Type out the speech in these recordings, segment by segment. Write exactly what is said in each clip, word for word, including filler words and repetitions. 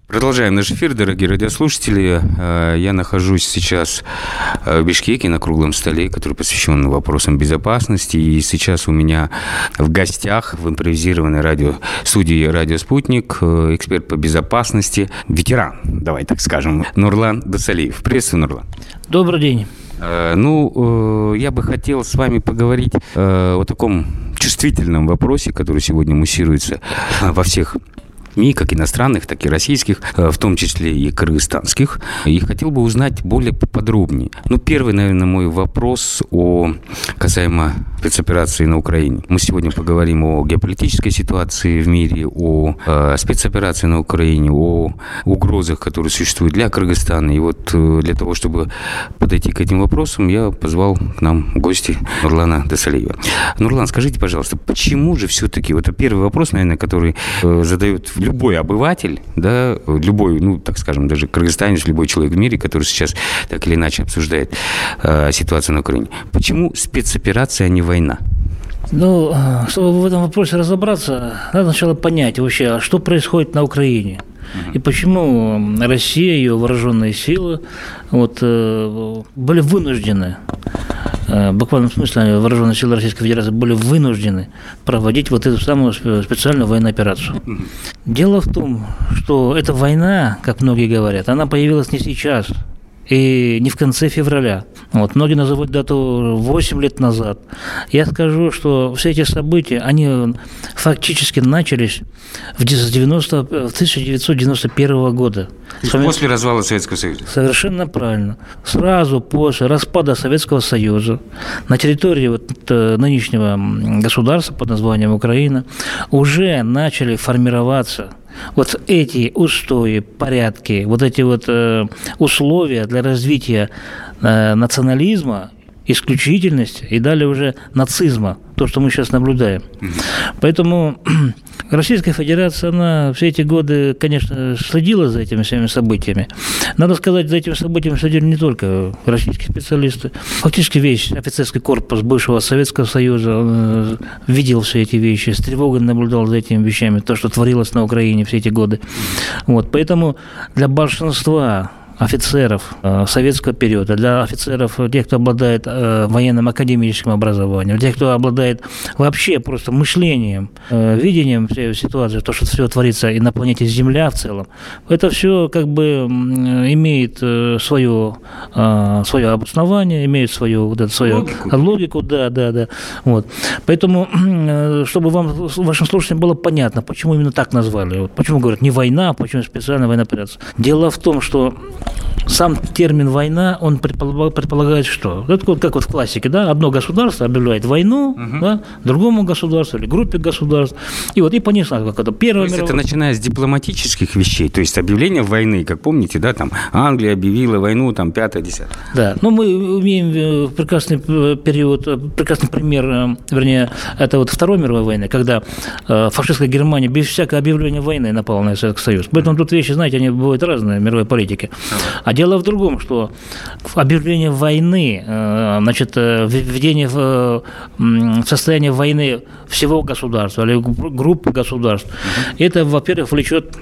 Продолжаем наш эфир, дорогие радиослушатели. Я нахожусь сейчас в Бишкеке на круглом столе, который посвящен вопросам безопасности. И сейчас у меня в гостях в импровизированной радиостудии «Радио Спутник» эксперт по безопасности, ветеран, давай так скажем, Нурлан Досалиев. Приветствую, Нурлан. Добрый день. Ну, я бы хотел с вами поговорить о таком чувствительном вопросе, который сегодня муссируется во всех СМИ, как иностранных, так и российских, в том числе и кыргызстанских. И хотел бы узнать более подробнее. Ну, первый, наверное, мой вопрос о касаемо спецоперации на Украине. Мы сегодня поговорим о геополитической ситуации в мире, о э, спецоперации на Украине, о угрозах, которые существуют для Кыргызстана. И вот э, для того, чтобы подойти к этим вопросам, я позвал к нам в гости Нурлана Досалиева. Нурлан, скажите, пожалуйста, почему же все-таки, вот это первый вопрос, наверное, который э, задает любой обыватель, да, любой, ну, так скажем, даже кыргызстанец, любой человек в мире, который сейчас так или иначе обсуждает э, ситуацию на Украине. Почему спецоперация, а не война? Ну, чтобы в этом вопросе разобраться, надо сначала понять вообще, что происходит на Украине. И почему Россия, ее вооруженные силы вот, были вынуждены, в буквальном смысле вооруженные силы Российской Федерации были вынуждены проводить вот эту самую специальную военную операцию. Дело в том, что эта война, как многие говорят, она появилась не сейчас и не в конце февраля. Вот, многие называют дату восемь лет назад. Я скажу, что все эти события, они фактически начались в тысяча девятьсот девяносто первого года. После развала Советского Союза. Совершенно правильно. Сразу после распада Советского Союза на территории вот нынешнего государства под названием Украина уже начали формироваться вот эти устои, порядки, вот эти вот э, условия для развития э, национализма, исключительности и далее уже нацизма, то, что мы сейчас наблюдаем. Mm-hmm. Поэтому Российская Федерация, она все эти годы, конечно, следила за этими всеми событиями. Надо сказать, за этими событиями следили не только российские специалисты. Фактически весь офицерский корпус бывшего Советского Союза он видел все эти вещи, с тревогой наблюдал за этими вещами, то, что творилось на Украине все эти годы. Вот, поэтому для большинства офицеров э, советского периода, для офицеров, тех, кто обладает э, военным академическим образованием, тех, кто обладает вообще просто мышлением, э, видением всей ситуации, то, что все творится и на планете Земля в целом, это все как бы э, имеет э, свое, э, свое обоснование, имеет свою, вот это, свою логику. логику, да, да, да. Вот. Поэтому, э, чтобы вам, вашим слушателям было понятно, почему именно так назвали, вот, почему говорят не война, почему специальная военная операция. Дело в том, что сам термин «война», он предполагает что? Это вот как вот в классике, да, одно государство объявляет войну, угу. да, другому государству или группе государств, и вот и понесла как это первое. То есть это начиная с дипломатических вещей, то есть объявление войны, как помните, да, там Англия объявила войну, там пятое, десятое. Да, но мы имеем прекрасный период, прекрасный пример, вернее, это вот Второй мировой войны, когда фашистская Германия без всякого объявления войны напала на Советский Союз. Поэтому тут вещи, знаете, они бывают разные в мировой политике. А дело в другом, что объявление войны, значит, введение в состояние войны всего государства или группы государств, это, во-первых, влечет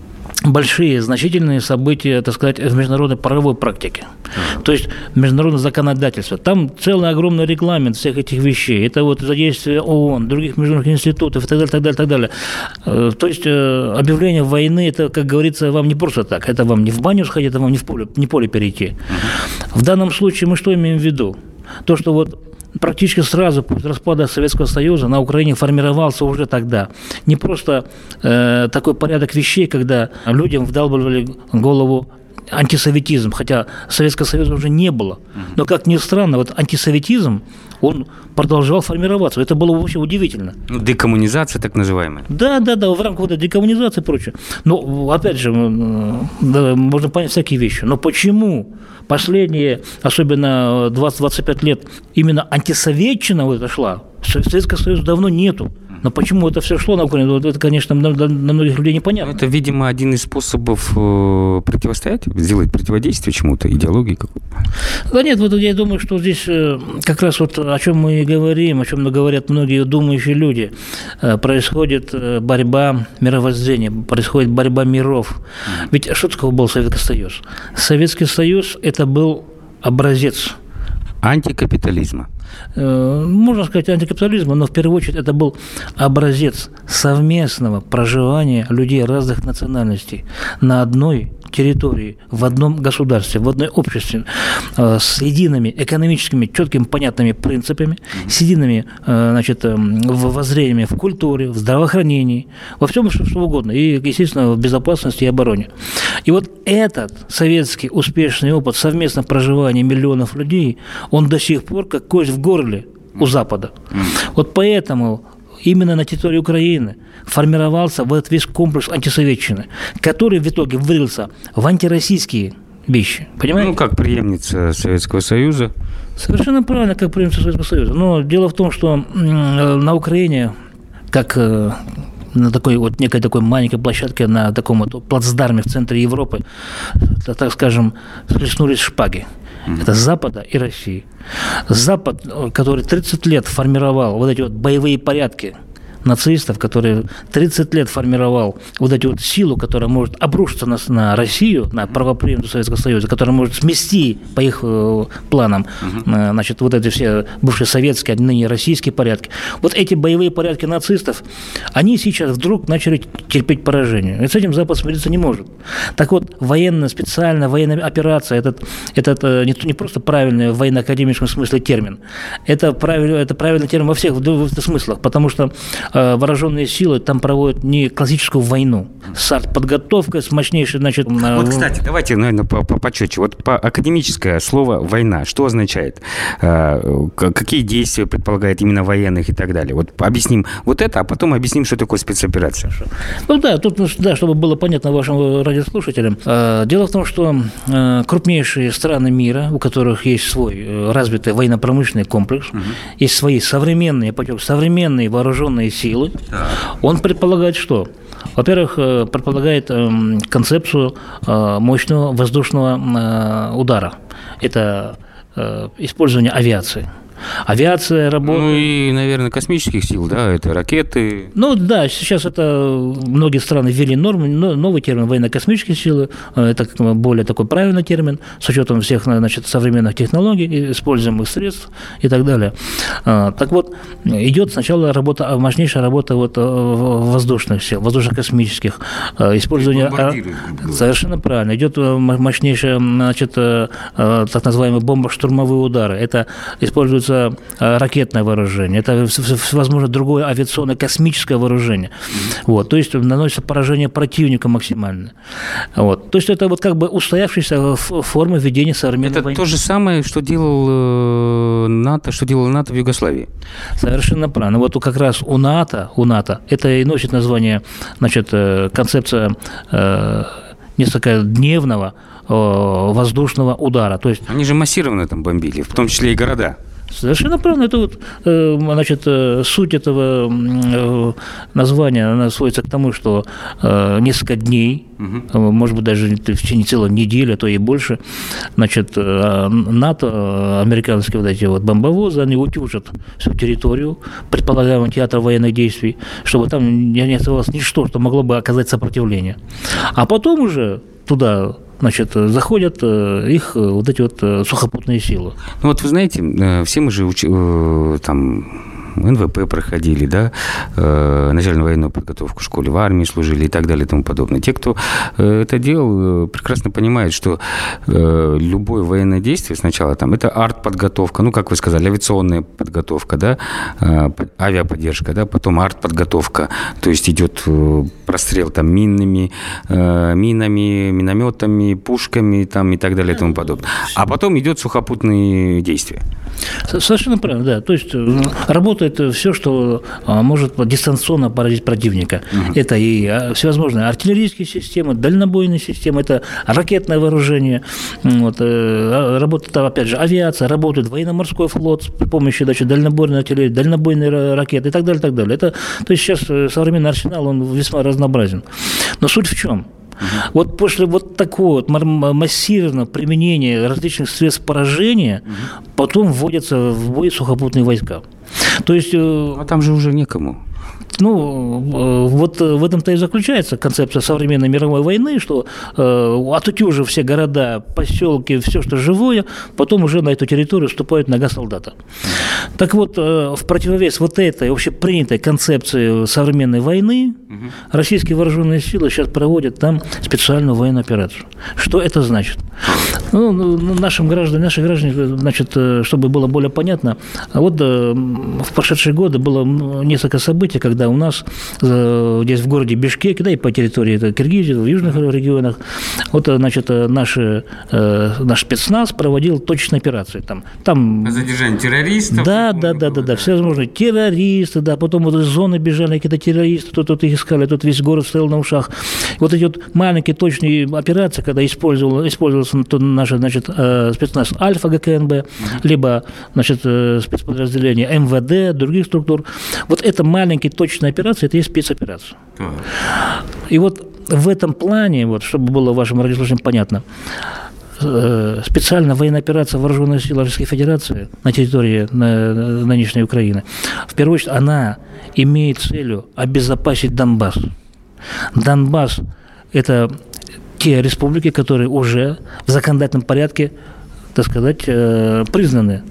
большие, значительные события, так сказать, в международной правовой практике. Uh-huh. То есть международное законодательство. Там целый огромный регламент всех этих вещей. Это вот задействие ООН, других международных институтов и так далее, так далее, так далее. То есть объявление войны, это, как говорится, вам не просто так. Это вам не в баню сходить, это вам не в поле, не поле перейти. Uh-huh. В данном случае мы что имеем в виду? То, что вот практически сразу после распада Советского Союза на Украине формировался уже тогда не просто э, такой порядок вещей, когда людям вдалбливали голову антисоветизм, хотя Советского Союза уже не было. Но, как ни странно, вот антисоветизм, он продолжал формироваться. Это было вообще удивительно. Ну, декоммунизация так называемая. Да, да, да, в рамках вот этой декоммунизации и прочее. Но, опять же, да, можно понять всякие вещи. Но почему последние, особенно двадцать-двадцать пять лет, именно антисоветчина вот это шла? Советского Союза давно нету. Но почему это все шло на Украину, это, конечно, на, на многих людей непонятно. Это, видимо, один из способов противостоять, сделать противодействие чему-то, идеологии какой-то. Да нет, вот я думаю, что здесь как раз вот о чем мы и говорим, о чем говорят многие думающие люди. Происходит борьба мировоззрения, происходит борьба миров. Ведь что такое был Советский Союз? Советский Союз – это был образец антикапитализма. Можно сказать, антикапитализма, но в первую очередь это был образец совместного проживания людей разных национальностей на одной территории, в одном государстве, в одной обществе, с едиными экономическими, четкими, понятными принципами, с едиными, значит, воззрениями в культуре, в здравоохранении, во всем, что, что угодно, и, естественно, в безопасности и обороне. И вот этот советский успешный опыт совместного проживания миллионов людей, он до сих пор как кость в горле у Запада. Вот поэтому именно на территории Украины формировался вот этот весь комплекс антисоветчины, который в итоге вылился в антироссийские вещи. Понимаете? Ну, как преемница Советского Союза. Совершенно правильно, как преемница Советского Союза. Но дело в том, что на Украине, как на такой вот некой такой маленькой площадке, на таком вот плацдарме в центре Европы, так скажем, схлестнулись шпаги. Это Запада и России. Запад, который тридцать лет формировал вот эти вот боевые порядки нацистов, который тридцать лет формировал вот эту вот силу, которая может обрушиться на, на Россию, на правопреемницу Советского Союза, которая может смести по их э, планам, э, значит, вот эти все бывшие советские, ныне российские порядки. Вот эти боевые порядки нацистов, они сейчас вдруг начали терпеть поражение. И с этим Запад смириться не может. Так вот, военная, специальная военная операция, этот, этот э, не, не просто правильный в военно-академическом смысле термин, это, правиль, это правильный термин во всех в, в смыслах, потому что вооруженные силы там проводят не классическую войну с артподготовкой, с мощнейшей, значит... Вот, кстати, давайте, наверное, почетче. Вот по академическое слово «война» что означает? Какие действия предполагает именно военных и так далее? Вот объясним вот это, а потом объясним, что такое спецоперация. Ну да, тут, да, чтобы было понятно вашим радиослушателям. Дело в том, что крупнейшие страны мира, у которых есть свой развитый военно-промышленный комплекс, угу. есть свои современные, современные вооруженные силы, силы, да. Он предполагает что? Во-первых, предполагает концепцию мощного воздушного удара. Это использование авиации. Авиация работает. Ну и, наверное, космических сил, да, это ракеты. Ну да, сейчас это многие страны ввели норму, новый термин военно-космические силы, это более такой правильный термин, с учетом всех, значит, современных технологий, используемых средств и так далее. Так вот, идет сначала работа, мощнейшая работа вот воздушных сил, воздушно-космических, использование... Совершенно правильно. Идет мощнейшая, значит, так называемые бомбо-штурмовые удары. Это используется ракетное вооружение, это, возможно, другое авиационное космическое вооружение. Mm-hmm. Вот, то есть наносится поражение противника максимально. Вот, то есть это вот как бы устоявшаяся форма ведения современной это войны. Это то же самое, что делал НАТО, что делало НАТО в Югославии. Совершенно правильно. Вот как раз у НАТО, у НАТО это и носит название, значит, концепция э, несколько дневного воздушного удара. То есть... Они же массированно там бомбили, в том числе и города. Совершенно правильно. Это вот, значит, суть этого названия, она сводится к тому, что несколько дней, угу. может быть, даже в течение целой недели, а то и больше, значит, НАТО, американские вот эти вот бомбовозы, они утюжат всю территорию предполагаемого театра военных действий, чтобы там не оставалось ничто, что могло бы оказать сопротивление. А потом уже туда... Значит, заходят их вот эти вот сухопутные силы. Ну вот вы знаете, все мы же уч... там эн вэ пэ проходили, да, начальную военную подготовку в школе, в армии служили и так далее и тому подобное. Те, кто это делал, прекрасно понимают, что любое военное действие сначала там это артподготовка, ну, как вы сказали, авиационная подготовка, да, авиаподдержка, да, потом артподготовка, то есть идет прострел там минными, минами, минометами, пушками там и так далее и тому подобное. А потом идет сухопутные действия. Совершенно правильно, да. То есть работа работает все, что может дистанционно поразить противника. Угу. Это и всевозможные артиллерийские системы, дальнобойные системы, это ракетное вооружение, вот, работает, опять же, авиация, работает военно-морской флот с помощью, значит, дальнобойной артиллерии, дальнобойные ракеты и так далее, и так далее. Это, то есть сейчас современный арсенал, он весьма разнообразен. Но суть в чем? Uh-huh. Вот после вот такого вот массированного применения различных средств поражения uh-huh. потом вводятся в бой сухопутные войска. То есть, а там же уже некому. Ну, вот в этом-то и заключается концепция современной мировой войны, что э, отутюжив все города, поселки, все, что живое, потом уже на эту территорию вступают нога солдата. Так вот, э, в противовес вот этой общепринятой концепции современной войны угу. российские вооруженные силы сейчас проводят там специальную военную операцию. Что это значит? Ну, нашим гражданам, наши граждане, значит, чтобы было более понятно, вот э, в прошедшие годы было несколько событий, когда у нас здесь в городе Бишкеке, да и по территории Киргизии, в южных регионах, вот, значит, наши, наш спецназ проводил точечные операции. Там, там... Задержание террористов? Да, да, да, да, да, все возможные террористы, да, потом вот из зоны бежали какие-то террористы, тут, тут их искали, тут весь город стоял на ушах. Вот эти вот маленькие точные операции, когда использовал, использовался наш, значит, спецназ Альфа ГКНБ, uh-huh. либо, значит, спецподразделение эм вэ дэ, других структур, вот это маленькие точные операции, это и спецоперация. Uh-huh. И вот в этом плане, вот, чтобы было вашим радиослушателям понятно, специальная военная операция вооруженных сил Российской Федерации на территории нынешней Украины, в первую очередь, она имеет целью обезопасить Донбасс. Донбасс – это те республики, которые уже в законодательном порядке, так сказать, признаны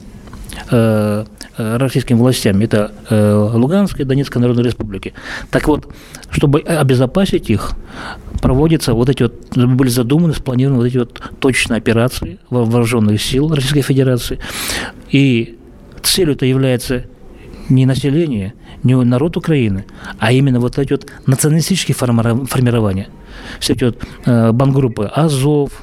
российскими властями. Это Луганская и Донецкая народные республики. Так вот, чтобы обезопасить их, проводятся вот эти вот, были задуманы, спланированы вот эти вот точечные операции вооруженных сил Российской Федерации. И целью это является не население, не народ Украины, а именно вот эти вот националистические формирования. Все эти вот бандгруппы Азов,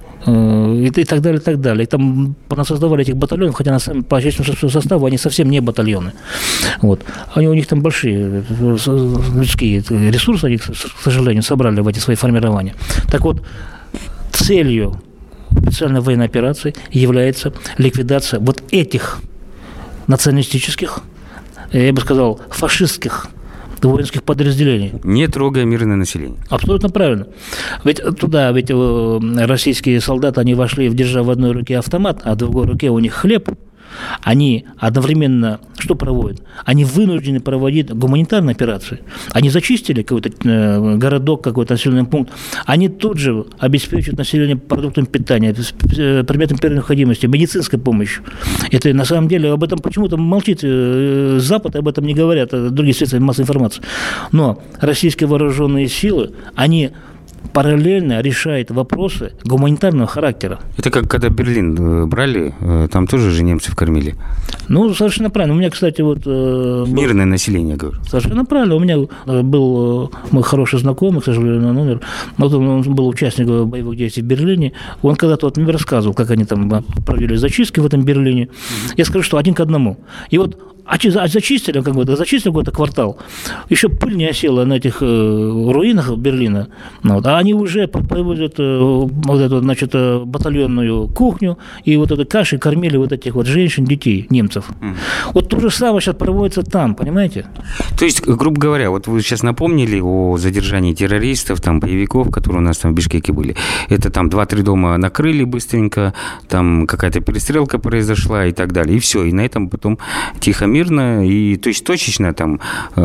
и так далее, и так далее. И там создавали этих батальонов, хотя на самом, по численному составу они совсем не батальоны. Вот. Они, у них там большие людские ресурсы, они, к сожалению, собрали в эти свои формирования. Так вот, целью специальной военной операции является ликвидация вот этих националистических, я бы сказал, фашистских воинских подразделений. Не трогая мирное население. Абсолютно правильно. Ведь туда, ведь российские солдаты, они вошли, держа в одной руке автомат, а в другой руке у них хлеб. Они одновременно что проводят? Они вынуждены проводить гуманитарные операции. Они зачистили какой-то городок, какой-то населенный пункт. Они тут же обеспечивают население продуктами питания, предметами первой необходимости, медицинской помощью. Это на самом деле об этом почему-то молчит Запад, об этом не говорят, другие средства массовой информации. Но российские вооруженные силы, они параллельно решает вопросы гуманитарного характера. Это как когда Берлин брали, там тоже же немцев кормили. Ну, совершенно правильно. У меня, кстати, вот... Мирное был... население, говорю. Совершенно правильно. У меня был мой хороший знакомый, к сожалению, номер. Он был участник боевых действий в Берлине. Он когда-то вот мне рассказывал, как они там провели зачистки в этом Берлине. Mm-hmm. Я скажу, что один к одному. И вот А зачистили, как бы, зачистили какой-то квартал, еще пыль не осела на этих э, руинах Берлина, вот, а они уже проводят э, вот эту, значит, батальонную кухню, и вот этой кашей кормили вот этих вот женщин, детей, немцев. Mm. Вот то же самое сейчас проводится там, понимаете? То есть, грубо говоря, вот вы сейчас напомнили о задержании террористов, там, боевиков, которые у нас там в Бишкеке были. Это там два-три дома накрыли быстренько, там какая-то перестрелка произошла и так далее, и все, и на этом потом тихо мирно, и, то есть точечно там,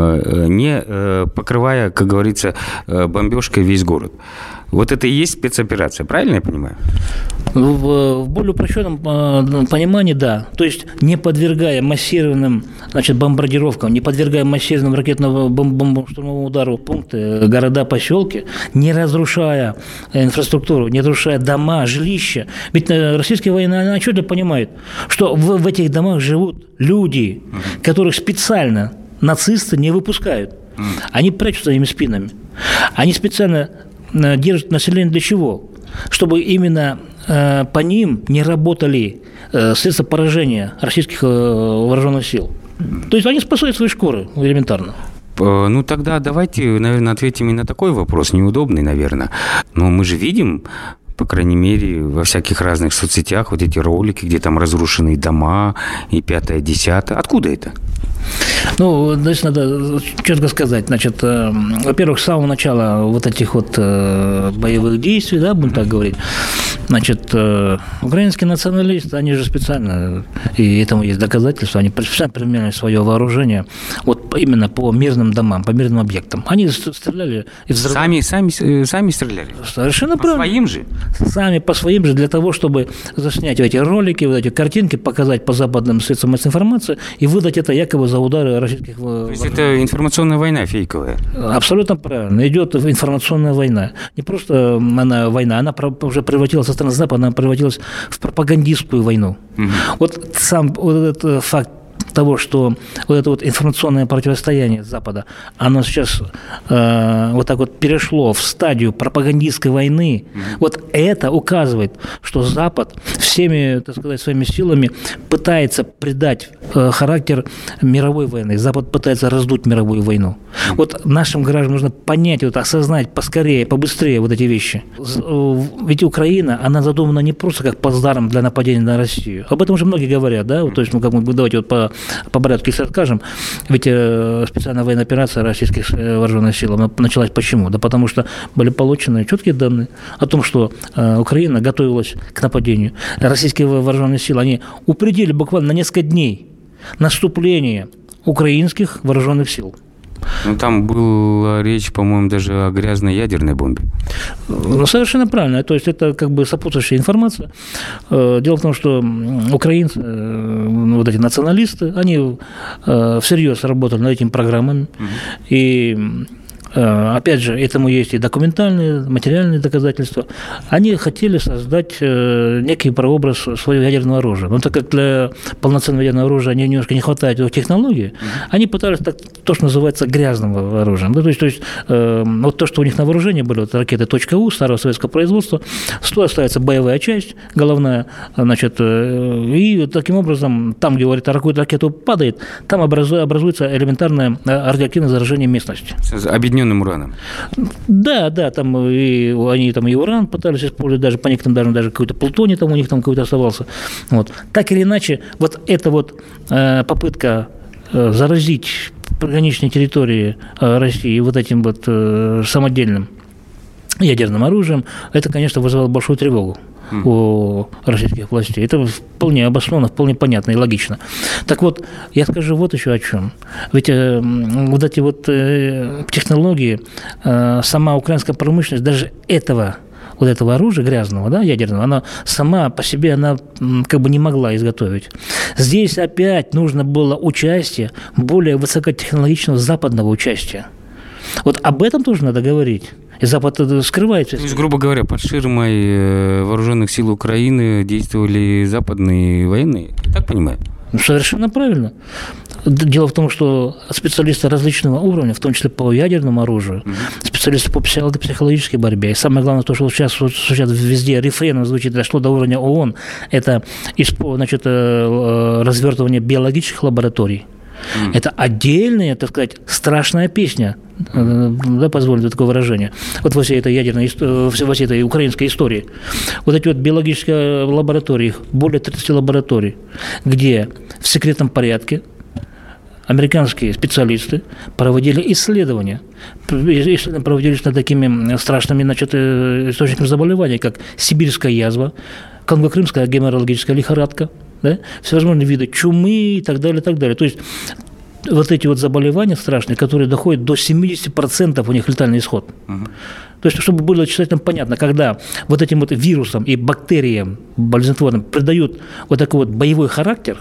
не покрывая, как говорится, бомбежкой весь город. Вот это и есть спецоперация, правильно я понимаю? В, в более упрощенном э, понимании, да. То есть не подвергая массированным, значит, бомбардировкам, не подвергая массированным ракетно-бомбовому штурмовому удару пункты, города, поселки, не разрушая инфраструктуру, не разрушая дома, жилища. Ведь российские военные отчетливо понимают, что в, в этих домах живут люди, uh-huh. которых специально нацисты не выпускают. Uh-huh. Они прячутся за ими спинами. Они специально держат население для чего? Чтобы именно э, по ним не работали э, средства поражения российских э, вооруженных сил. То есть они спасают свои шкуры элементарно. Ну, тогда давайте, наверное, ответим и на такой вопрос, неудобный, наверное. Но мы же видим, по крайней мере, во всяких разных соцсетях вот эти ролики, где там разрушенные дома и пятое, десятое. Откуда это? Ну, здесь надо четко сказать. Значит, э, во-первых, с самого начала вот этих вот э, боевых действий, да, будем так говорить, значит, э, украинские националисты, они же специально, и этому есть доказательства, они специально применяли свое вооружение вот именно по мирным домам, по мирным объектам. Они стреляли и взрывали. Сами, сами, сами стреляли? Совершенно по правильно. По своим же? Сами по своим же, для того, чтобы заснять эти ролики, вот эти картинки, показать по западным средствам массовой информации и выдать это якобы за удары российских... То есть это информационная война фейковая? Абсолютно правильно. Идет информационная война. Не просто она война, она уже превратилась со стороны Запада, она превратилась в пропагандистскую войну. Угу. Вот сам вот этот факт того, что вот это вот информационное противостояние Запада, оно сейчас э, вот так вот перешло в стадию пропагандистской войны, mm-hmm. вот это указывает, что Запад всеми, так сказать, своими силами пытается придать э, характер мировой войны. Запад пытается раздуть мировую войну. Mm-hmm. Вот нашим гражданам нужно понять, вот, осознать поскорее, побыстрее вот эти вещи. Ведь Украина, она задумана не просто как плацдарм для нападения на Россию. Об этом уже многие говорят, да, вот, то есть, ну, как мы, давайте вот по по порядку, если скажем, ведь специальная военная операция российских вооруженных сил началась почему? Да потому что были получены четкие данные о том, что Украина готовилась к нападению. Российские вооруженные силы, они упредили буквально на несколько дней наступление украинских вооруженных сил. Ну, там была речь, по-моему, даже о грязной ядерной бомбе. Ну, совершенно правильно. То есть, это как бы сопутствующая информация. Дело в том, что украинцы, вот эти националисты, они всерьез работали над этими программами. Угу. И опять же, этому есть и документальные, материальные доказательства. Они хотели создать некий прообраз своего ядерного оружия. Но так как для полноценного ядерного оружия они немножко не хватает его технологии, mm-hmm. они пытались так, то, что называется грязным оружием. Да, то есть, то есть э, вот то, что у них на вооружении были, вот ракеты .У, старого советского производства, сто остается боевая часть головная, значит, э, и таким образом, там, где говорит, ракета падает, там образуется элементарное радиоактивное заражение местности. Объединенным ураном. Да, да, там и они там и уран пытались использовать, даже по некоторым даже, даже какой-то плутоний там у них там какой-то оставался. Вот. Так или иначе, вот эта вот э, попытка э, заразить пограничные территории э, России вот этим вот э, самодельным ядерным оружием, это, конечно, вызывало большую тревогу у российских властей. Это вполне обоснованно, вполне понятно и логично. Так вот, я скажу вот еще о чем. Ведь э, вот эти вот э, технологии, э, сама украинская промышленность, даже этого, вот этого оружия грязного, да, ядерного, она сама по себе, она как бы не могла изготовить. Здесь опять нужно было участие более высокотехнологичного западного участия. Вот об этом тоже надо говорить. И Запад скрывается. То есть, грубо говоря, под ширмой вооруженных сил Украины действовали западные военные, так понимаю? Совершенно правильно. Дело в том, что специалисты различного уровня, в том числе по ядерному оружию, mm-hmm. специалисты по психологической борьбе, и самое главное, то, что сейчас, сейчас везде рефреном звучит, дошло до уровня ООН, это, значит, развертывание биологических лабораторий. Mm. Это отдельная, так сказать, страшная песня, да, позволите такое выражение, вот во всей этой ядерной, во всей этой украинской истории. Вот эти вот биологические лаборатории, их более тридцати лабораторий, где в секретном порядке американские специалисты проводили исследования. Исследования проводились над такими страшными, значит, источниками заболеваний, как сибирская язва, конго-крымская геморрагическая лихорадка, да, всевозможные виды чумы и так далее, и так далее. То есть вот эти вот заболевания страшные, которые доходят до семьдесят процентов у них летальный исход. Угу. То есть, чтобы было читателям понятно, когда вот этим вот вирусам и бактериям болезнетворным придают вот такой вот боевой характер,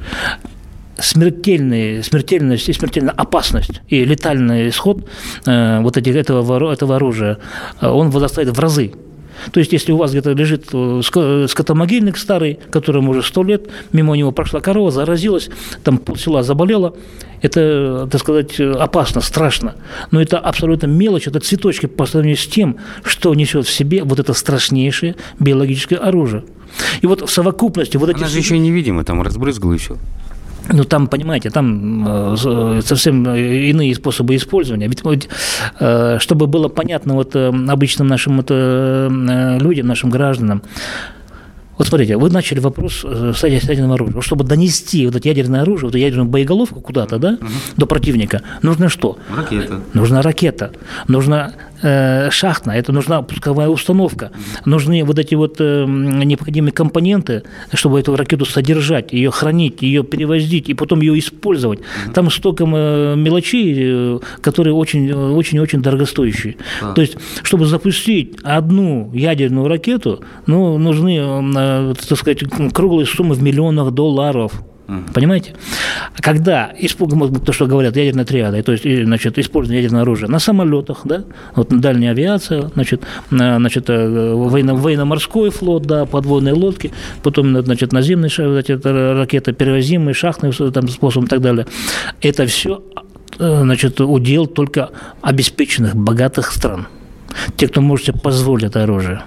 смертельная, смертельность и смертельная опасность и летальный исход э, вот этих, этого, этого оружия, он возрастает в разы. То есть, если у вас где-то лежит скотомогильник старый, которому уже сто лет, мимо него прошла корова, заразилась, там полсела заболела, это, так сказать, опасно, страшно. Но это абсолютно мелочь, это цветочки по сравнению с тем, что несет в себе вот это страшнейшее биологическое оружие. И вот в совокупности вот эти... Она же еще невидима, там разбрызгала и все. Ну, там, понимаете, там э, совсем иные способы использования. Ведь, э, чтобы было понятно вот, э, обычным нашим вот, э, людям, нашим гражданам, вот смотрите, вы начали вопрос с ядерного оружия. Вот чтобы донести вот это ядерное оружие, вот эту ядерную боеголовку куда-то, да, угу. до противника, нужно что? Ракета. Нужна ракета, нужна э, шахтная, это нужна пусковая установка, нужны вот эти вот э, необходимые компоненты, чтобы эту ракету содержать, ее хранить, ее перевозить и потом ее использовать. Угу. Там столько мелочей, которые очень-очень дорогостоящие. А. То есть, чтобы запустить одну ядерную ракету, ну, нужны так сказать, круглые суммы в миллионах долларов. Mm. Понимаете? Когда, то, что говорят, ядерная триада, то есть, значит, использование ядерного оружия на самолетах, да, вот дальняя авиация, значит, значит военно, военно-морской флот, да, подводные лодки, потом, значит, наземные значит, ракеты, перевозимые, шахтные там, способом и так далее. Это все, значит, удел только обеспеченных, богатых стран. Те, кто может себе позволить это оружие.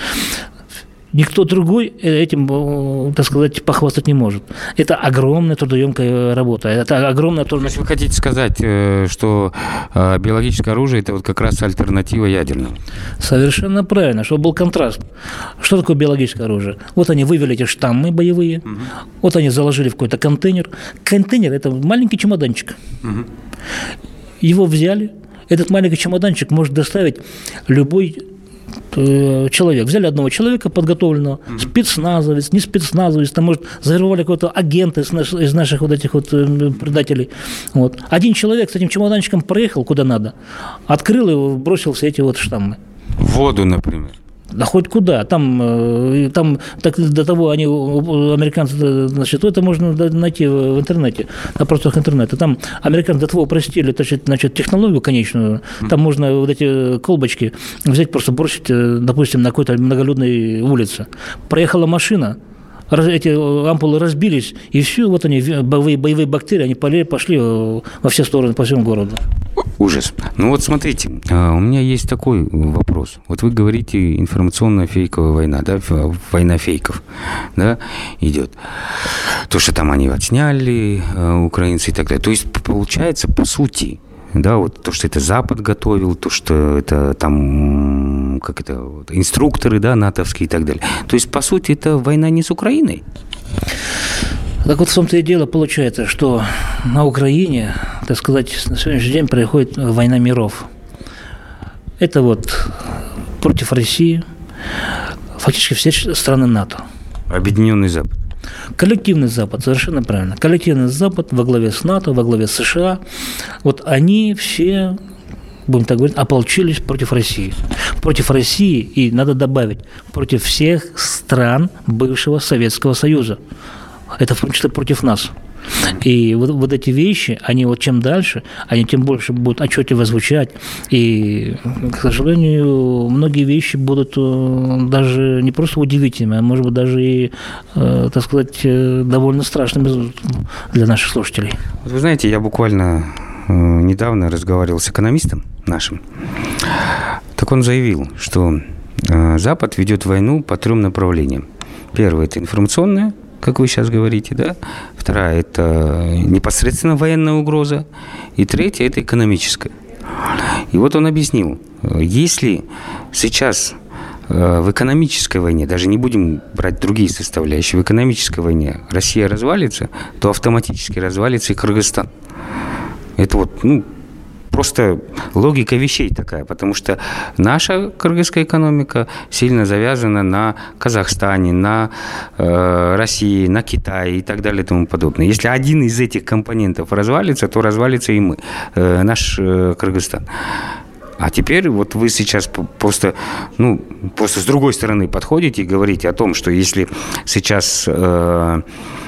Никто другой этим, так сказать, похвастать не может. Это огромная трудоемкая работа. Это огромная трудная... То есть вы хотите сказать, что биологическое оружие – это вот как раз альтернатива ядерному? Совершенно правильно, чтобы был контраст. Что такое биологическое оружие? Вот они вывели эти штаммы боевые, угу. вот они заложили в какой-то контейнер. Контейнер – это маленький чемоданчик. Угу. Его взяли. Этот маленький чемоданчик может доставить любой человек. Взяли одного человека подготовленного, mm-hmm. спецназовец, не спецназовец, там, может, завербовали какого-то агента из, наш, из наших вот этих вот предателей. Вот. Один человек с этим чемоданчиком проехал куда надо, открыл его, бросил все эти вот штаммы. В воду, например. Да хоть куда. Там, там так, до того они, американцы, значит, это можно найти в интернете, на просторах интернета. Там американцы до того упростили, значит, технологию конечную. Там можно вот эти колбочки взять, просто бросить, допустим, на какой-то многолюдной улице. Проехала машина, эти ампулы разбились, и все, вот они, боевые, боевые бактерии, они пошли во все стороны, по всему городу. Ужас. Ну вот смотрите, у меня есть такой вопрос. Вот вы говорите, информационная фейковая война, да, война фейков, да, идет. То, что там они отсняли, украинцы и так далее. То есть, получается, по сути, да, вот то, что это Запад готовил, то, что это там, как это, вот, инструкторы, да, натовские и так далее. То есть, по сути, это война не с Украиной? Так вот в том-то и дело получается, что на Украине, так сказать, на сегодняшний день происходит война миров. Это вот против России, фактически все страны НАТО. Объединенный Запад. Коллективный Запад, совершенно правильно. Коллективный Запад во главе с НАТО, во главе с США, вот они все, будем так говорить, ополчились против России. Против России, и надо добавить, против всех стран бывшего Советского Союза. Это в том числе против нас. И вот, вот эти вещи, они вот чем дальше, они тем больше будут отчетливо звучать. И, к сожалению, многие вещи будут даже не просто удивительными, а может быть даже и, так сказать, довольно страшными для наших слушателей. Вы знаете, я буквально недавно разговаривал с экономистом нашим. Так он заявил, что Запад ведет войну по трем направлениям. Первое – это информационная, как вы сейчас говорите, да? Вторая – это непосредственно военная угроза. И третья – это экономическая. И вот он объяснил, если сейчас в экономической войне, даже не будем брать другие составляющие, в экономической войне Россия развалится, то автоматически развалится и Кыргызстан. Это вот, ну, просто логика вещей такая, потому что наша кыргызская экономика сильно завязана на Казахстане, на э, России, на Китае и так далее и тому подобное. Если один из этих компонентов развалится, то развалится и мы, э, наш э, Кыргызстан. А теперь вот вы сейчас просто, ну, просто с другой стороны подходите и говорите о том, что если сейчас э,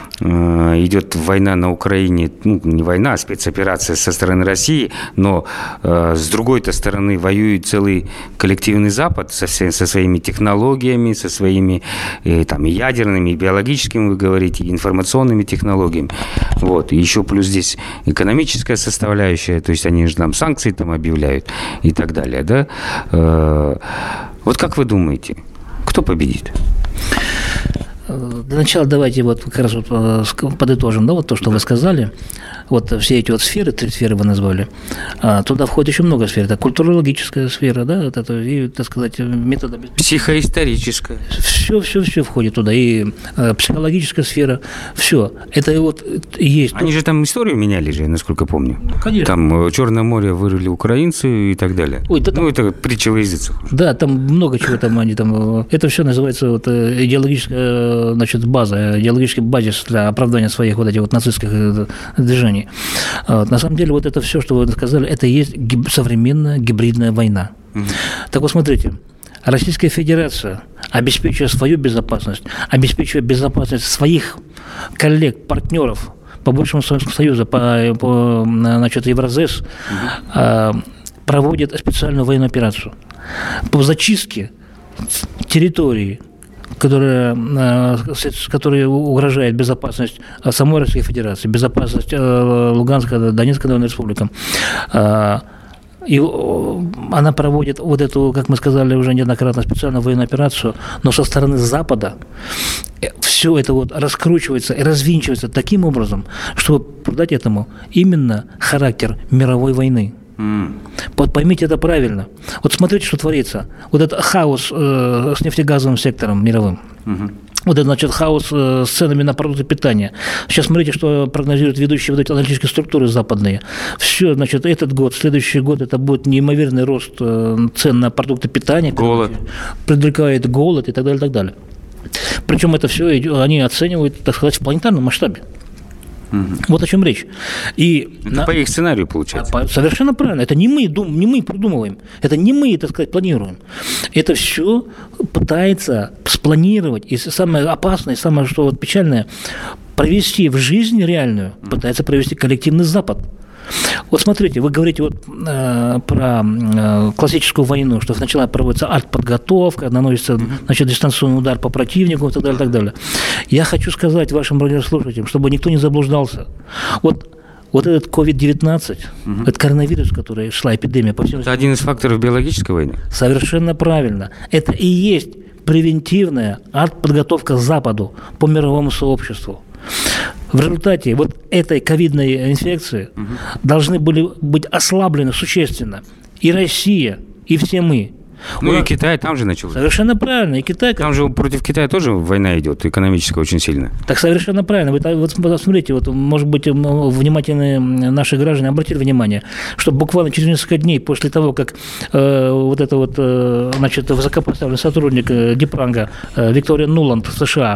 идет война на Украине, ну, не война, а спецоперация со стороны России, но э, с другой-то стороны воюет целый коллективный Запад со, со своими технологиями, со своими э, там, и ядерными, и биологическими, вы говорите, и информационными технологиями. Вот. И еще плюс здесь экономическая составляющая, то есть они же нам санкции там объявляют и так далее. Да? Э, вот как вы думаете, кто победит? Для начала давайте вот как раз вот подытожим, да, вот то, что вы сказали. Вот все эти вот сферы, три сферы вы назвали, туда входит еще много сфер. Это культурологическая сфера, да, вот это, и, так сказать, методы... Психоисторическая. Все, все, все входит туда. И психологическая сфера, все. Это вот есть... Они же там историю меняли же, насколько помню. Конечно. Там Черное море вырыли украинцы и так далее. Ой, да там... Ну, это притча во языцах. Да, там много чего там они там... Это все называется вот идеологическая, значит, база, идеологический базис для оправдания своих вот этих вот нацистских движений. Вот. На самом деле, вот это все, что вы сказали, это и есть гиб- современная гибридная война. Mm-hmm. Так вот, смотрите, Российская Федерация, обеспечивая свою безопасность, обеспечивая безопасность своих коллег, партнеров по бывшему Советскому Союзу, по, по значит, Евразес, mm-hmm. проводит специальную военную операцию по зачистке территории, которая, которая угрожает безопасность самой Российской Федерации, безопасность Луганской, Донецкой Народной Республики. И она проводит вот эту, как мы сказали уже неоднократно, специальную военную операцию, но со стороны Запада все это вот раскручивается и развинчивается таким образом, чтобы придать этому именно характер мировой войны. Mm. Вот поймите это правильно. Вот смотрите, что творится. Вот этот хаос э, с нефтегазовым сектором мировым. Mm-hmm. Вот это, значит, хаос э, с ценами на продукты питания. Сейчас смотрите, что прогнозируют ведущие вот эти аналитические структуры западные. Все, значит, этот год, следующий год, это будет неимоверный рост э, цен на продукты питания. Голод. Предрекает голод и так далее, и так далее. Причем это все они оценивают, так сказать, в планетарном масштабе. Угу. Вот о чем речь. И это на... по их сценарию получается. Совершенно правильно. Это не мы, дум... не мы придумываем. Это не мы, так сказать, планируем. Это все пытается спланировать. И самое опасное, самое что вот печальное, провести в жизнь реальную, пытается провести коллективный Запад. Вот смотрите, вы говорите вот э, про э, классическую войну, что сначала проводится артподготовка, наносится, значит, дистанционный удар по противнику и так далее, и так далее. Я хочу сказать вашим радиослушателям, чтобы никто не заблуждался. Вот, вот этот ковид девятнадцать, угу. этот коронавирус, который шла эпидемия по всему это один из факторов биологической войны? Совершенно правильно. Это и есть превентивная артподготовка Западу по мировому сообществу. В результате вот этой ковидной инфекции угу. должны были быть ослаблены существенно и Россия, и все мы. Ну У и нас... Китай там же начался. Совершенно правильно. И Китай... Там же против Китая тоже война идет, экономическая очень сильно. Так совершенно правильно. Вы вот смотрите, вот, может быть, внимательные наши граждане обратили внимание, что буквально через несколько дней после того, как э, вот это вот, э, значит, высокопоставленный сотрудник э, Дипранга э, Виктория Нуланд в США,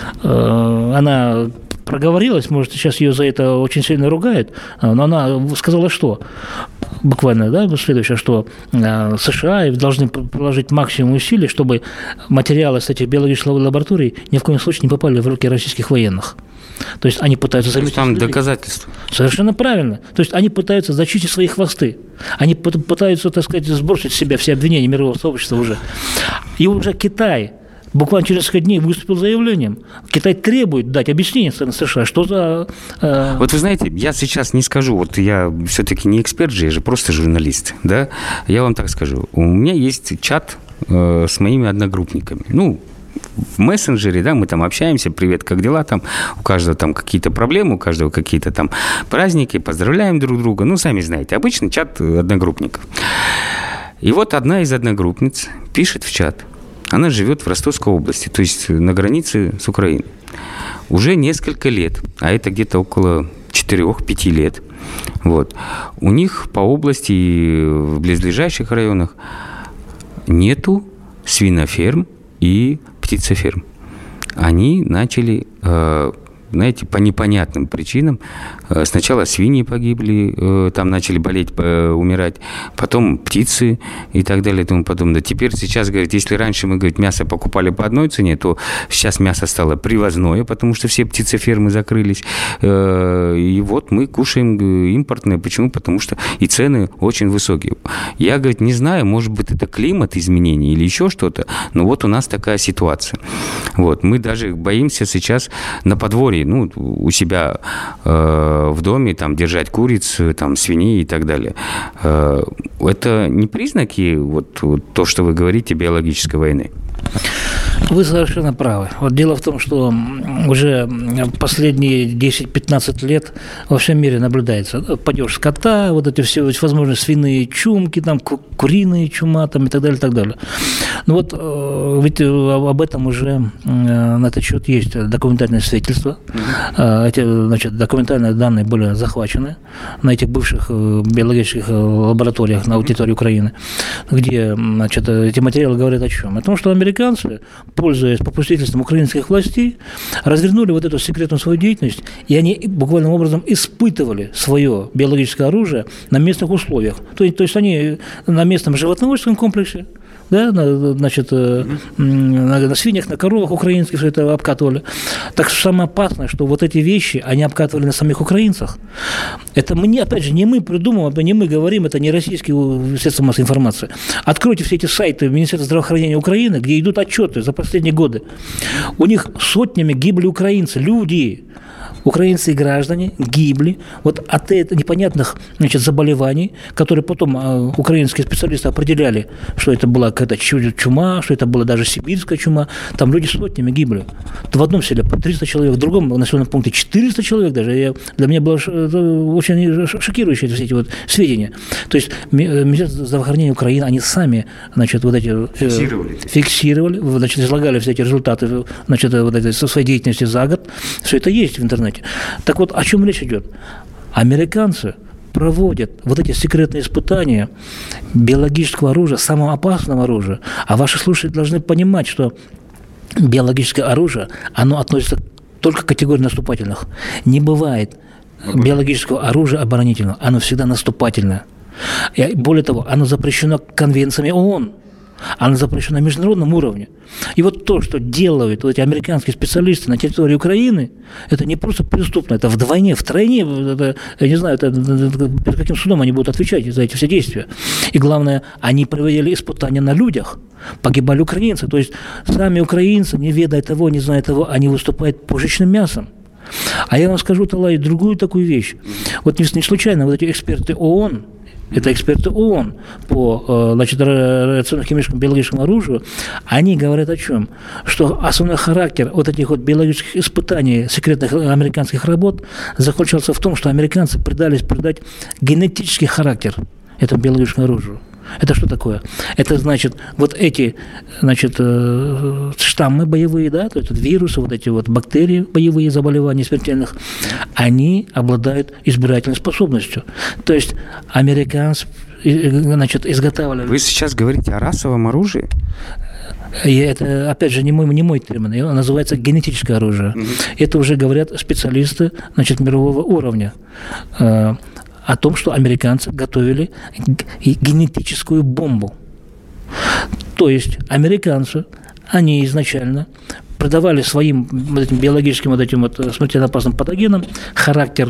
э, она проговорилась, может, сейчас ее за это очень сильно ругают, но она сказала, что буквально, да, следующее, что США должны приложить максимум усилий, чтобы материалы с этих биологических лабораторий ни в коем случае не попали в руки российских военных. То есть они пытаются... То есть там доказательства. Совершенно правильно. То есть они пытаются зачистить свои хвосты. Они пытаются, так сказать, сбросить с себя все обвинения мирового сообщества уже. И уже Китай... буквально через несколько дней выступил заявлением. Китай требует дать объяснение страны США, что за... Э... Вот вы знаете, я сейчас не скажу, вот я все-таки не эксперт же, я же просто журналист, да? Я вам так скажу. У меня есть чат э, с моими одногруппниками. Ну, в мессенджере, да, мы там общаемся, привет, как дела там, у каждого там какие-то проблемы, у каждого какие-то там праздники, поздравляем друг друга, ну, сами знаете, обычный чат одногруппников. И вот одна из одногруппниц пишет в чат. Она живет в Ростовской области, то есть на границе с Украиной. Уже несколько лет, а это где-то около четыре-пять лет. Вот. У них по области и в близлежащих районах нету свиноферм и птицеферм. Они начали, знаете, по непонятным причинам. Сначала свиньи погибли, там начали болеть, умирать, потом птицы и так далее и тому подобное. Теперь сейчас, говорит, если раньше мы, говорит, мясо покупали по одной цене, то сейчас мясо стало привозное, потому что все птицефермы закрылись. И вот мы кушаем импортное. Почему? Потому что и цены очень высокие. Я, говорит, не знаю, может быть, это климат изменений или еще что-то, но вот у нас такая ситуация. Вот. Мы даже боимся сейчас на подворье, ну, у себя э, в доме там держать куриц, там, свиней и так далее. Э, это не признаки вот, вот то, что вы говорите, биологической войны? Вы совершенно правы. Вот дело в том, что уже последние десять-пятнадцать лет во всем мире наблюдается падеж скота, вот эти все возможные свиные чумки, там, куриные чума там, и так далее, и так далее. Ну вот ведь об этом уже на этот счет есть документальные свидетельства. Mm-hmm. Эти, значит, документальные данные были захвачены на этих бывших биологических лабораториях на территории Украины, где, значит, эти материалы говорят о чем? О том, что американцы, пользуясь попустительством украинских властей, развернули вот эту секретную свою деятельность, и они буквальным образом испытывали свое биологическое оружие на местных условиях. То есть, то есть они на местном животноводческом комплексе, да, на, значит, mm-hmm. на, на свиньях, на коровах украинских все это обкатывали. Так что самое опасное, что вот эти вещи, они обкатывали на самих украинцах. Это мы, не, опять же, не мы придумываем, не мы говорим, это не российские средства массовой информации. Откройте все эти сайты Министерства здравоохранения Украины, где идут отчеты за последние годы. У них сотнями гибли украинцы, люди. Украинцы и граждане гибли вот от непонятных, значит, заболеваний, которые потом э, украинские специалисты определяли, что это была какая-то чума, что это была даже сибирская чума. Там люди сотнями гибли. В одном селе по триста человек, в другом населенном пункте четыреста человек даже. Я, для меня было очень шокирующие все эти вот сведения. То есть Министерство здравоохранения Украины, они сами, значит, вот эти фиксировали, фиксировали, значит, излагали все эти результаты, значит, вот этой своей деятельности за год. Все это есть в интернете. Так вот, о чем речь идет? Американцы проводят вот эти секретные испытания биологического оружия, самого опасного оружия. А ваши слушатели должны понимать, что биологическое оружие, оно относится только к категории наступательных. Не бывает биологического оружия оборонительного. Оно всегда наступательное. И более того, оно запрещено конвенциями ООН. Оно запрещено на международном уровне. И вот то, что делают вот эти американские специалисты на территории Украины, это не просто преступно, это вдвойне, втройне, это, я не знаю, это, это, перед каким судом они будут отвечать за эти все действия. И главное, они проводили испытания на людях, погибали украинцы. То есть сами украинцы, не ведая того, не зная того, они выступают пушечным мясом. А я вам скажу, Талай, другую такую вещь. Вот не, не случайно вот эти эксперты ООН, это эксперты ООН по, значит, радиационно-химическому биологическому оружию, они говорят о чем? Что основной характер вот этих вот биологических испытаний секретных американских работ заключался в том, что американцы пытались придать генетический характер этому биологическому оружию. Это что такое? Это значит, вот эти, значит, штаммы боевые, да, то есть вирусы, вот эти вот бактерии, боевые заболевания смертельных, они обладают избирательной способностью. То есть американцы, значит, изготавливали... Вы сейчас говорите о расовом оружии? И это, опять же, не мой, не мой термин, это называется генетическое оружие. Mm-hmm. Это уже говорят специалисты, значит, мирового уровня. О том, что американцы готовили генетическую бомбу. То есть американцы, они изначально придавали своим вот этим биологическим вот этим вот смертельно опасным патогенам характер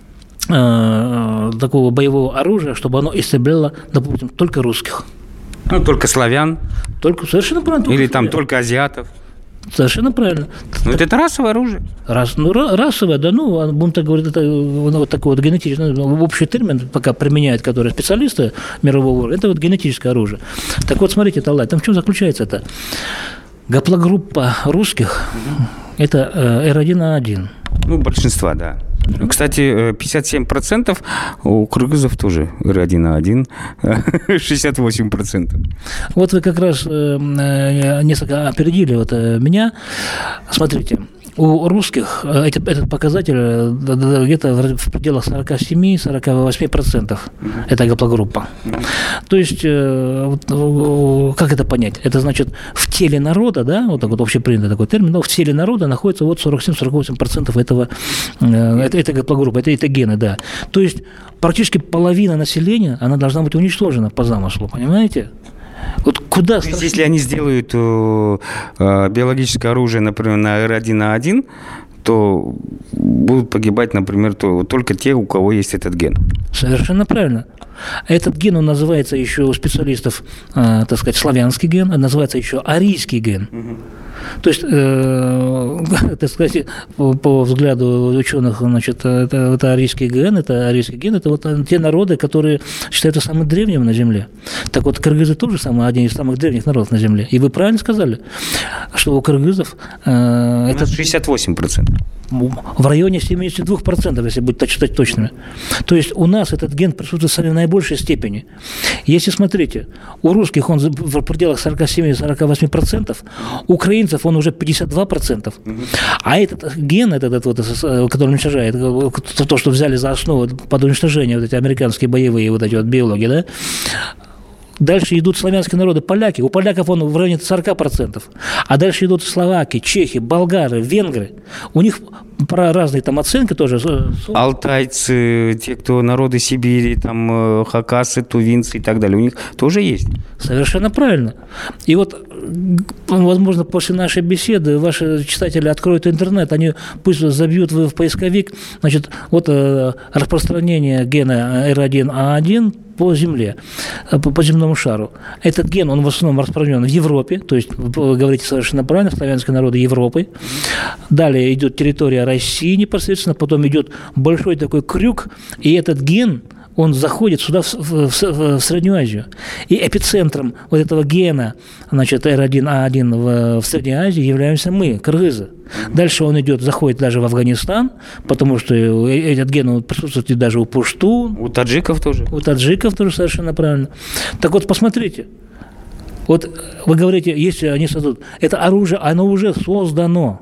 э, такого боевого оружия, чтобы оно истребляло, допустим, только русских. Ну, только славян? Только, совершенно правильно. Или только там славян. Только азиатов? Совершенно правильно. Ну, это расовое оружие. Рас, ну, расовое, да, ну, будем так говорить, это вот такой вот генетический, ну, общий термин, пока применяют, которые специалисты мирового уровня, это вот генетическое оружие. Так вот, смотрите, Талай, там в чем заключается это? Гаплогруппа русских угу. – это эр один а один. Ну, большинства, да. Кстати, пятьдесят семь процентов у кыргызов тоже эр один а один, шестьдесят восемь процентов. Вот вы как раз несколько опередили вот меня. Смотрите, у русских этот показатель где-то в пределах сорок семь - сорок восемь процентов. Mm-hmm. Это гаплогруппа. Mm-hmm. То есть, как это понять? Это значит, в теле народа, да, вот так вот общепринятый такой термин, но в теле народа находится вот сорок семь - сорок восемь процентов этого, этой, этой гаплогруппы, это, это гены, да. То есть, практически половина населения, она должна быть уничтожена по замыслу, понимаете? Вот куда страшнее? Если они сделают э, э, биологическое оружие, например, на эр один а один, то будут погибать, например, то, только те, у кого есть этот ген. Совершенно правильно. Этот ген, он называется еще у специалистов, э, так сказать, славянский ген, он называется еще арийский ген. Угу. То есть, э, так сказать, по, по взгляду ученых, значит, это, это арийский ген, это арийский ген, это вот те народы, которые считаются самыми древними на Земле. Так вот, кыргызы тоже самый, один из самых древних народов на Земле. И вы правильно сказали, что у кыргызов э, у это нас шестьдесят восемь процентов. В районе семьдесят два процента, если быть считать точными. То есть у нас этот ген присутствует в самой наибольшей степени. Если смотрите, у русских он в пределах сорок семь - сорок восемь процентов, у украинцев он уже пятьдесят два процента. А этот ген, этот, этот, вот, который уничтожает, то, что взяли за основу под уничтожение вот эти американские боевые вот эти вот биологи, да, дальше идут славянские народы, поляки. У поляков он в районе сорок процентов. А дальше идут словаки, чехи, болгары, венгры. У них про разные там оценки тоже. Алтайцы, те, кто народы Сибири, там хакасы, тувинцы и так далее, у них тоже есть. Совершенно правильно. И вот, возможно, после нашей беседы ваши читатели откроют интернет, они пусть забьют в поисковик, значит, вот распространение гена эр один а один по Земле, по, по земному шару. Этот ген, он в основном распространен в Европе, то есть вы говорите совершенно правильно, славянские народы Европы. Далее идет территория России непосредственно, потом идет большой такой крюк, и этот ген, он заходит сюда, в, в, в, в Среднюю Азию. И эпицентром вот этого гена, значит, эр один а один в, в Средней Азии являемся мы, кыргызы. Дальше он идет, заходит даже в Афганистан, потому что этот ген он присутствует даже у пуштун. У таджиков тоже. У таджиков тоже совершенно правильно. Так вот, посмотрите. Вот вы говорите, если они создадут, это оружие, оно уже создано.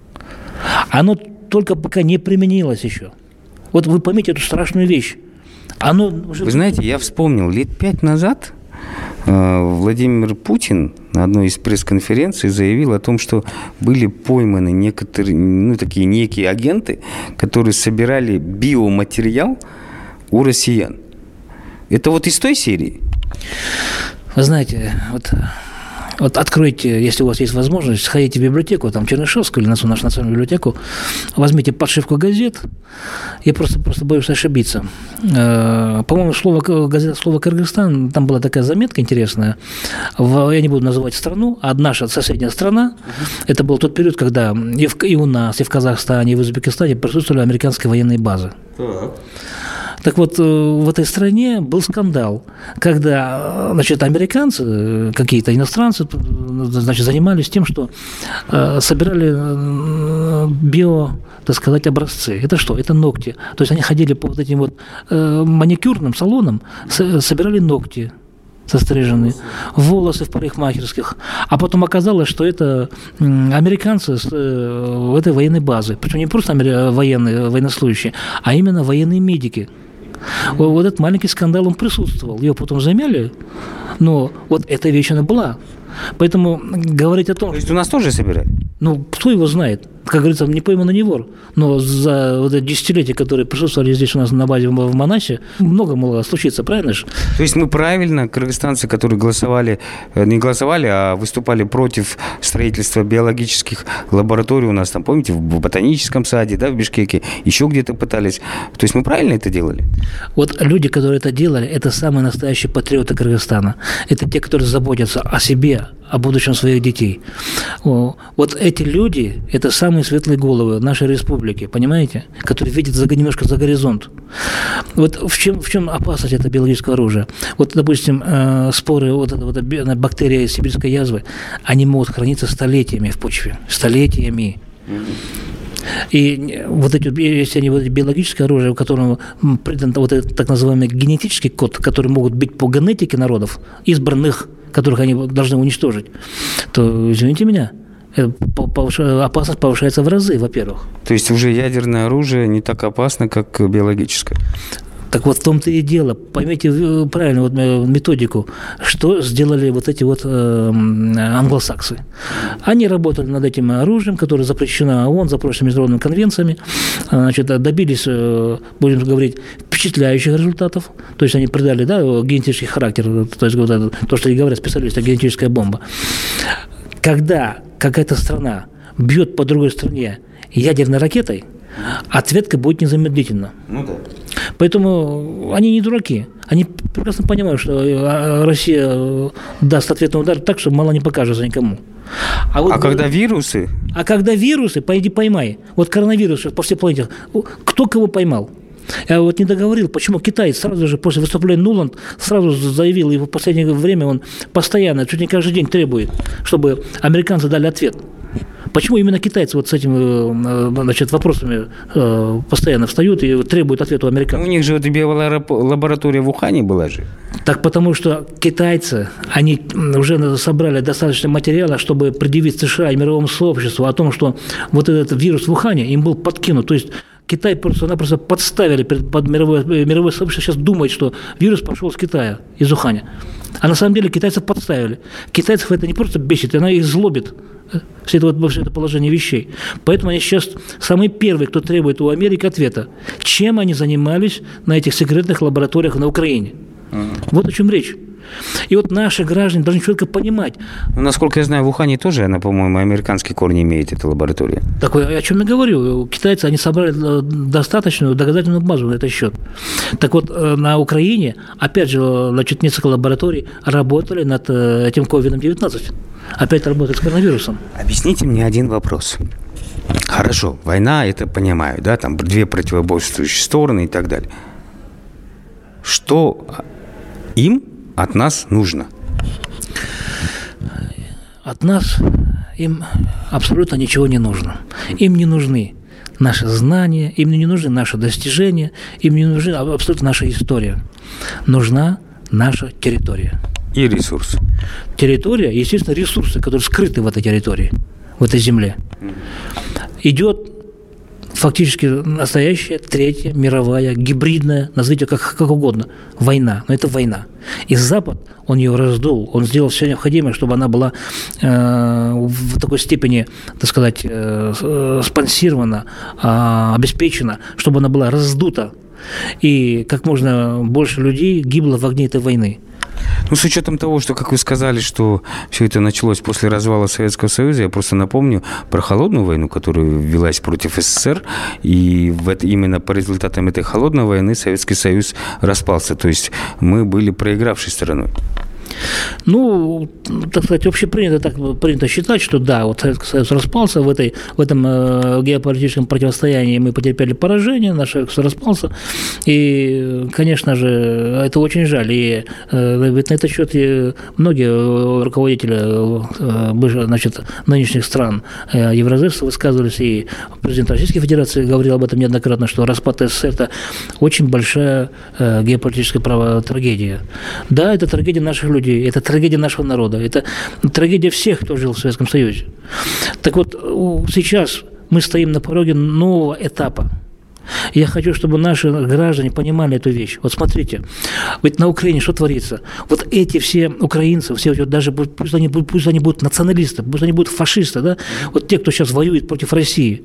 Оно только пока не применилось еще. Вот вы поймите эту страшную вещь. Оно уже... Вы знаете, я вспомнил, лет пять назад Владимир Путин на одной из пресс-конференций заявил о том, что были пойманы некоторые, ну, такие некие агенты, которые собирали биоматериал у россиян. Это вот из той серии? Вы знаете, вот... Вот откройте, если у вас есть возможность, сходите в библиотеку, там Чернышевскую или нашу национальную библиотеку, возьмите подшивку газет. Я просто, просто боюсь ошибиться. По-моему, слово, газета «Слово Кыргызстан», там была такая заметка интересная. Я не буду называть страну, а наша соседняя страна. Это был тот период, когда и, в, и у нас, и в Казахстане, и в Узбекистане присутствовали американские военные базы. Так. Так вот, в этой стране был скандал, когда, значит, американцы, какие-то иностранцы, значит, занимались тем, что собирали био, так сказать, образцы. Это что? Это ногти. То есть они ходили по вот этим вот маникюрным салонам, собирали ногти состриженные, волосы в парикмахерских. А потом оказалось, что это американцы с этой военной базы. Причем не просто военные, военнослужащие, а именно военные медики. Вот этот маленький скандал, он присутствовал. Ее потом замяли, но вот эта вещь, она была. Поэтому говорить о том... То есть у нас тоже собирали? Ну, кто его знает? Как говорится, не пойманный не вор. Но за вот эти десятилетия, которые присутствовали здесь у нас на базе в Манасе, много могло случиться, правильно же? То есть мы правильно, кыргызстанцы, которые голосовали, не голосовали, а выступали против строительства биологических лабораторий у нас, там, помните, в ботаническом саде, да, в Бишкеке, еще где-то пытались. То есть мы правильно это делали? Вот люди, которые это делали, это самые настоящие патриоты Кыргызстана. Это те, которые заботятся о себе, о будущем своих детей. Вот эти люди, это самые светлые головы нашей республики, понимаете, которые видят за, немножко за горизонт. Вот в чем, в чем опасность этого биологического оружия? Вот, допустим, э, споры вот, вот, бактерии сибирской язвы, они могут храниться столетиями в почве, столетиями. И вот эти, если они вот эти биологическое оружие, у которого придан вот этот так называемый генетический код, который могут быть по генетике народов, избранных, которых они должны уничтожить, то, извините меня, опасность повышается в разы, во-первых. То есть уже ядерное оружие не так опасно, как биологическое? Так вот в том-то и дело. Поймите правильно вот методику, что сделали вот эти вот э, англосаксы. Они работали над этим оружием, которое запрещено ООН, запрещено международными конвенциями, значит, добились, э, будем говорить, впечатляющих результатов. То есть они придали, да, генетический характер, то есть вот это, то, что и говорят специалисты, генетическая бомба. Когда какая-то страна бьет по другой стране ядерной ракетой, ответка будет незамедлительно. Ну да. Поэтому они не дураки. Они прекрасно понимают, что Россия даст ответный удар так, что мало не покажется никому. А, вот, а когда вирусы? А когда вирусы, пойди поймай. Вот коронавирус по всей планете. Кто кого поймал? Я вот не договорил, почему Китай сразу же после выступления Нуланд сразу заявил, и в последнее время он постоянно, чуть не каждый день требует, чтобы американцы дали ответ. Почему именно китайцы вот с этими, значит, вопросами постоянно встают и требуют ответа у американцев? У них же вот биолаборатория в Ухане была же. Так потому что китайцы, они уже собрали достаточно материала, чтобы предъявить США и мировому сообществу о том, что вот этот вирус в Ухане им был подкинут. То есть Китай просто-напросто подставили под мировое, мировое сообщество, сейчас думает, что вирус пошел с Китая, из Уханя. А на самом деле китайцев подставили. Китайцев это не просто бесит, она их злобит. Все это, вот, все это положение вещей. Поэтому они сейчас самые первые, кто требует у Америки ответа, чем они занимались на этих секретных лабораториях на Украине. Mm-hmm. Вот о чем речь. И вот наши граждане должны четко понимать. Ну, насколько я знаю, в Ухане тоже она, по-моему, американские корни имеет, эта лаборатория. Так, о чем я говорю? Китайцы, они собрали достаточную доказательную базу на этот счет. Так вот, на Украине, опять же, значит, несколько лабораторий работали над этим ковид девятнадцать. Опять работают с коронавирусом. Объясните мне один вопрос. Хорошо, война, это понимаю, да, там две противоборствующие стороны и так далее. Что им от нас нужно? От нас им абсолютно ничего не нужно. Им не нужны наши знания, им не нужны наши достижения, им не нужна абсолютно наша история. Нужна наша территория. И ресурсы. Территория, естественно, ресурсы, которые скрыты в этой территории, в этой земле. Идет фактически настоящая третья мировая, гибридная, назовите как, как угодно, война. Но это война. И Запад, он ее раздул, он сделал все необходимое, чтобы она была э, в такой степени, так сказать, э, спонсирована, э, обеспечена, чтобы она была раздута. И как можно больше людей гибло в огне этой войны. Ну, с учетом того, что, как вы сказали, что все это началось после развала Советского Союза, я просто напомню про холодную войну, которая велась против СССР, и в это, именно по результатам этой холодной войны Советский Союз распался, то есть мы были проигравшей стороной. Ну, так сказать, общепринято так принято считать, что да, вот Советский Союз распался в, этой, в этом э, геополитическом противостоянии, мы потерпели поражение, наш Союз распался, и, конечно же, это очень жаль, и э, ведь на этот счет многие руководители э, значит, нынешних стран э, Евразеса высказывались, и президент Российской Федерации говорил об этом неоднократно, что распад СССР – это очень большая э, геополитическая право, трагедия. Да, это трагедия наших людей, это трагедия нашего народа, это трагедия всех, кто жил в Советском Союзе. Так вот, сейчас мы стоим на пороге нового этапа. Я хочу, чтобы наши граждане понимали эту вещь. Вот смотрите, ведь на Украине что творится? Вот эти все украинцы, все вот даже пусть они, пусть они будут националисты, пусть они будут фашисты, да? Вот те, кто сейчас воюет против России.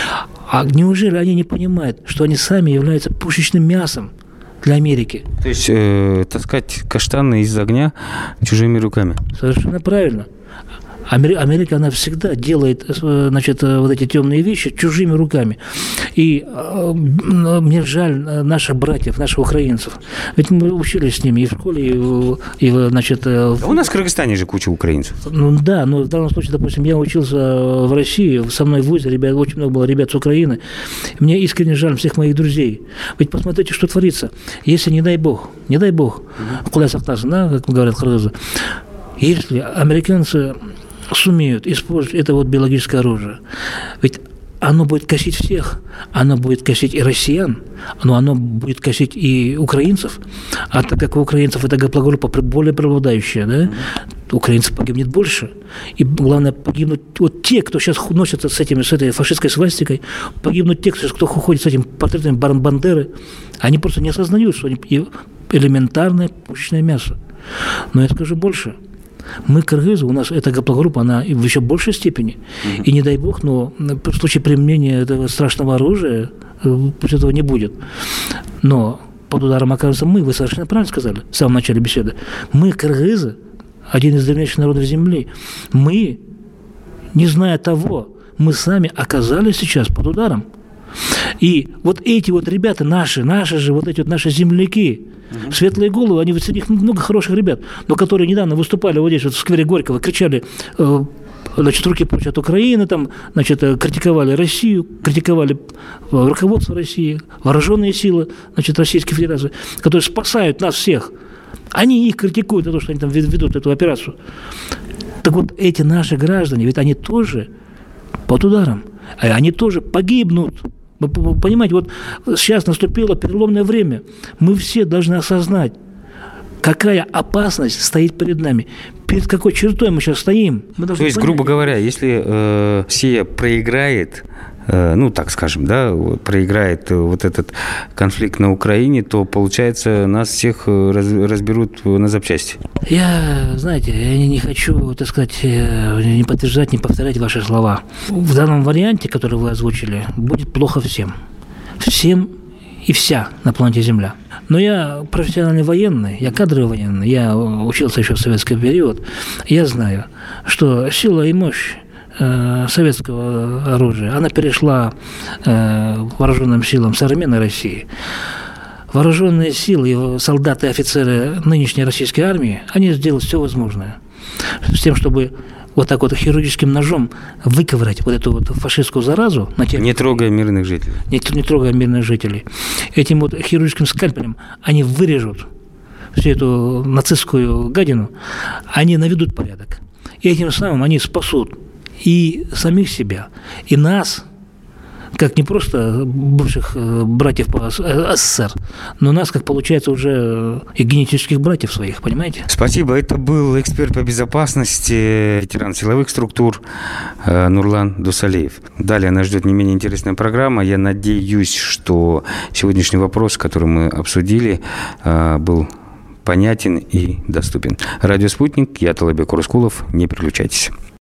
А неужели они не понимают, что они сами являются пушечным мясом для Америки? То есть э, таскать каштаны из огня чужими руками. Совершенно правильно. Америка, она всегда делает, значит, вот эти темные вещи чужими руками. И э, мне жаль наших братьев, наших украинцев. Ведь мы учились с ними и в школе, и, и значит... А у нас в Кыргызстане же куча украинцев. Ну да, но в данном случае, допустим, я учился в России, со мной в вузе, ребят, очень много было ребят с Украины. Мне искренне жаль всех моих друзей. Ведь посмотрите, что творится. Если, не дай бог, не дай бог, куда сахтас, да, как говорят кыргызы, если американцы сумеют использовать это вот биологическое оружие, ведь оно будет косить всех, оно будет косить и россиян, но оно будет косить и украинцев, а так как у украинцев эта гаплогруппа более преобладающая, да, украинцев погибнет больше, и главное погибнут вот те, кто сейчас носятся с, этими, с этой фашистской свастикой, погибнут те, кто ходит с этим портретом Бандеры, они просто не осознают, что они элементарное пушечное мясо. Но я скажу больше. Мы, кыргызы, у нас эта гаплогруппа, она в еще большей степени. Mm-hmm. И не дай бог, но в случае применения этого страшного оружия пусть этого не будет. Но под ударом окажемся мы, вы совершенно правильно сказали в самом начале беседы. Мы, кыргызы, один из древнейших народов Земли, мы, не зная того, мы сами оказались сейчас под ударом. И вот эти вот ребята наши, наши же, вот эти вот наши земляки, угу. Светлые головы, они, среди них много хороших ребят, но которые недавно выступали вот здесь вот в сквере Горького, кричали э, значит, руки прочь от Украины, там, значит, критиковали Россию, критиковали руководство России, вооруженные силы, значит, Российской Федерации, которые спасают нас всех. Они их критикуют за то, что они там ведут эту операцию. Так вот, эти наши граждане, ведь они тоже под ударом, они тоже погибнут. Вы понимаете, вот сейчас наступило переломное время. Мы все должны осознать, какая опасность стоит перед нами. Перед какой чертой мы сейчас стоим. Мы То есть, понять. грубо говоря, если э, Россия проиграет, э, ну, так скажем, да, проиграет вот этот конфликт на Украине, то, получается, нас всех раз, разберут на запчасти. Я, знаете, я не, не хочу, так сказать, не подтверждать, не повторять ваши слова. В данном варианте, который вы озвучили, будет плохо всем. Всем и вся на планете Земля. Но я профессиональный военный, я кадровый военный, я учился еще в советский период. Я знаю, что сила и мощь э, советского оружия, она перешла э, вооруженным силам современной России. Вооруженные силы, солдаты и офицеры нынешней российской армии, они сделают все возможное с тем, чтобы вот так вот хирургическим ножом выковырять вот эту вот фашистскую заразу. На тех, не трогая мирных жителей. Не, не трогая мирных жителей. Этим вот хирургическим скальпелем они вырежут всю эту нацистскую гадину, они наведут порядок. И этим самым они спасут и самих себя, и нас, как не просто бывших братьев по СССР, но нас, как получается, уже и генетических братьев своих, понимаете? Спасибо. Это был эксперт по безопасности, ветеран силовых структур Нурлан Дусалеев. Далее нас ждет не менее интересная программа. Я надеюсь, что сегодняшний вопрос, который мы обсудили, был понятен и доступен. Радио «Спутник», я Талабек Урускулов. Не переключайтесь.